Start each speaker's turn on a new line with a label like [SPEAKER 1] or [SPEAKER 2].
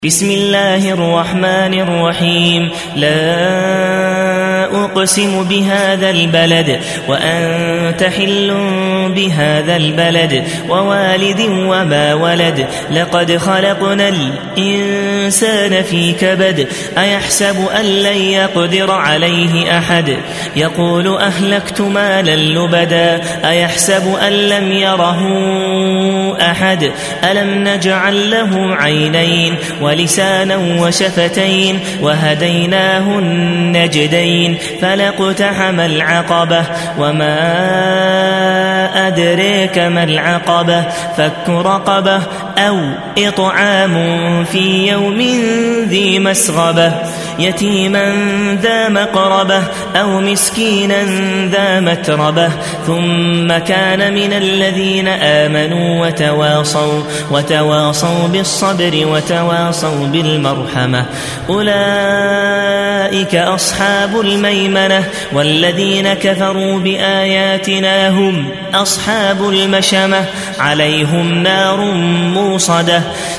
[SPEAKER 1] بسم الله الرحمن الرحيم. لا أقسم بهذا البلد وأنت حل بهذا البلد ووالد وما ولد. لقد خلقنا الإنسان في كبد. أيحسب أن لن يقدر عليه أحد. يقول أهلكت مالا لبدا. أيحسب أن لم يره أحد. ألم نجعل له عينين ولسانا وشفتين وهديناه النجدين. فلاقتحم العقبة وما أدريك ما العقبة. فك رقبة أو إطعام في يوم ذي مسغبة. يتيما ذا مقربة أو مسكينا ذا متربة. ثم كان من الذين آمنوا وتواصوا بالصبر وتواصوا بالمرحمة. أولئك أصحاب الميمنة. والذين كفروا بآياتنا هم أصحاب المشأمة. عليهم نار موصدة.